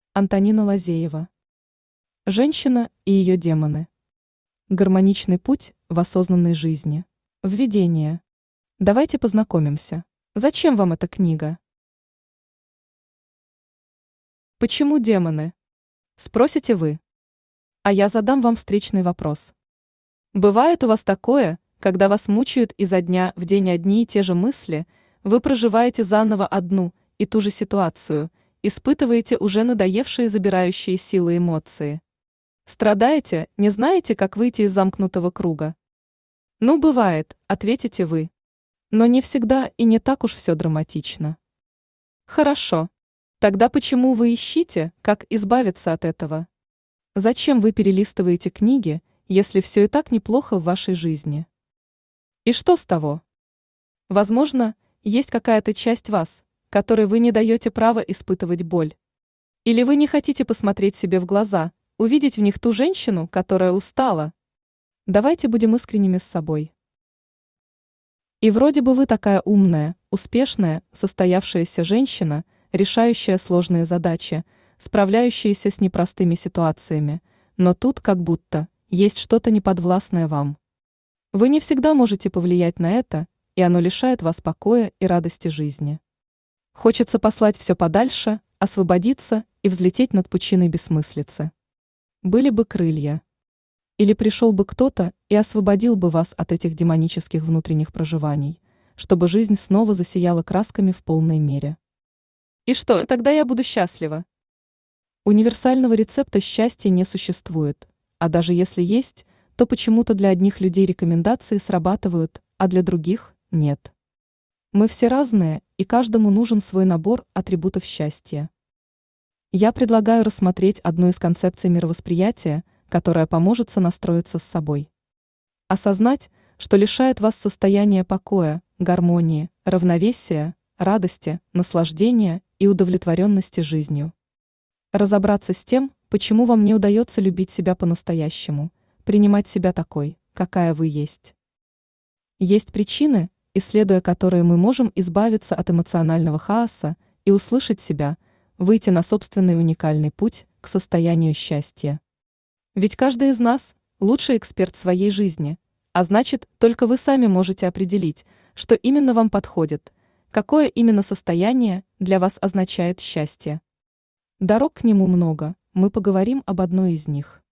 Антонина Лазеева. Женщина и ее демоны. Гармоничный путь в осознанной жизни. Введение. Давайте познакомимся. Зачем вам эта книга? Почему демоны? Спросите вы. А я задам вам встречный вопрос. Бывает у вас такое, когда вас мучают изо дня в день одни и те же мысли, вы проживаете заново одну и ту же ситуацию, испытываете уже надоевшие забирающие силы эмоции. Страдаете, не знаете, как выйти из замкнутого круга? Ну, бывает, ответите вы. Но не всегда и не так уж все драматично. Хорошо. Тогда почему вы ищите, как избавиться от этого? Зачем вы перелистываете книги, если все и так неплохо в вашей жизни? И что с того? Возможно, есть какая-то часть вас, которой вы не даете права испытывать боль. Или вы не хотите посмотреть себе в глаза, увидеть в них ту женщину, которая устала. Давайте будем искренними с собой. И вроде бы вы такая умная, успешная, состоявшаяся женщина, решающая сложные задачи, справляющаяся с непростыми ситуациями, но тут как будто есть что-то неподвластное вам. Вы не всегда можете повлиять на это, и оно лишает вас покоя и радости жизни. Хочется послать все подальше, освободиться и взлететь над пучиной бессмыслицы. Были бы крылья. Или пришел бы кто-то и освободил бы вас от этих демонических внутренних проживаний, чтобы жизнь снова засияла красками в полной мере. И что, тогда я буду счастлива? Универсального рецепта счастья не существует, а даже если есть, то почему-то для одних людей рекомендации срабатывают, а для других – нет. Мы все разные, и каждому нужен свой набор атрибутов счастья. Я предлагаю рассмотреть одну из концепций мировосприятия, которая поможет сонастроиться с собой. Осознать, что лишает вас состояния покоя, гармонии, равновесия, радости, наслаждения и удовлетворенности жизнью. Разобраться с тем, почему вам не удается любить себя по-настоящему, принимать себя такой, какая вы есть. Есть причины, исследуя которые мы можем избавиться от эмоционального хаоса и услышать себя, выйти на собственный уникальный путь к состоянию счастья. Ведь каждый из нас – лучший эксперт своей жизни, а значит, только вы сами можете определить, что именно вам подходит, какое именно состояние для вас означает счастье. Дорог к нему много, мы поговорим об одной из них.